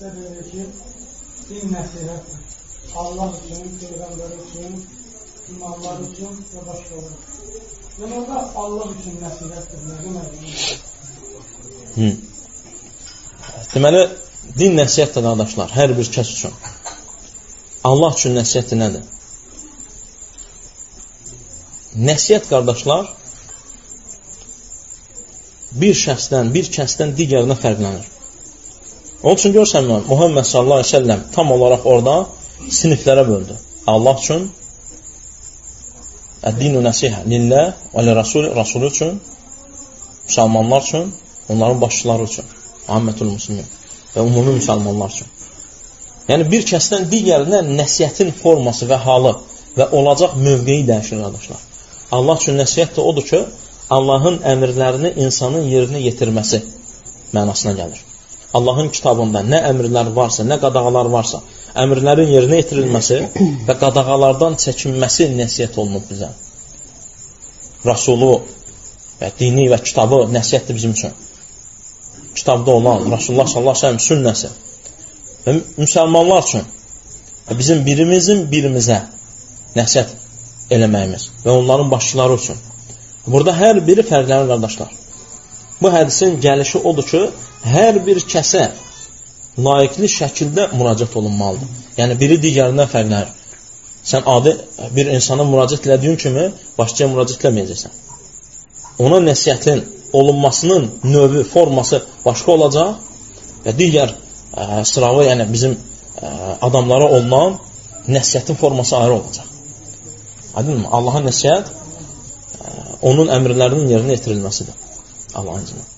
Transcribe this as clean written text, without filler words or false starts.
ayətdə deyir ki, din nəsihətdir. Allah üçün, Peyğəmbər üçün, imamlar üçün və başqaları. Yəni orada Allah üçün nəsihətdir. Nə deməkdir? Deməli, din nəsihətdir, qardaşlar, hər bir kəs üçün. Allah üçün nəsihətdir nədir? Nəsihət, qardaşlar, bir kəsdən digərinə fərqlənir. Onun üçün görsən, Muhammed sallallahu aleyhi ve sellem tam olaraq orada siniflərə böldü. Allah üçün, Əd-dinu nəsihə, lillah və li-rasul üçün, müsəlmanlar üçün, onların başçıları üçün, Muhammedul Müslümin və ümumi müsəlmanlar üçün. Yəni, bir kəsdən digərinə nəsihətin forması və halı və olacaq mövqeyi dəyişir, qardaşlar. Allah üçün nəsihət də odur ki, Allahın əmrlərini insanın yerinə yetirməsi mənasına gəlir. Allahın kitabında nə əmrlər varsa, nə qadağalar varsa, əmrlərin yerinə yetirilməsi və qadağalardan çəkinməsi nəsihət olunub bizə. Rasulu və dini və kitabı nəsihətdir bizim üçün. Kitabda olan Rasulullah sallallahu aleyhi ve sellem sünnəsi və müsəlmanlar üçün və bizim birimizə nəsihət eləməyimiz və onların başçıları üçün. Burada hər biri fərqlənir, qardaşlar. Bu hədisin gəlişi odur ki, hər bir kəsə layiqli şəkildə müraciət olunmalıdır. Yəni, biri digərindən fərqlənir. Sən adi bir insana müraciət elədiyin kimi başqaya müraciət eləməyəcəksən. Ona nəsihətin olunmasının növü, forması başqa olacaq və digər sırağı, yəni bizim adamlara olunan nəsihətin forması ayrı olacaq. Aydınmı? Allahın nəsihət onun əmrlərinin yerinə yetirilməsidir. Allahın izniyle.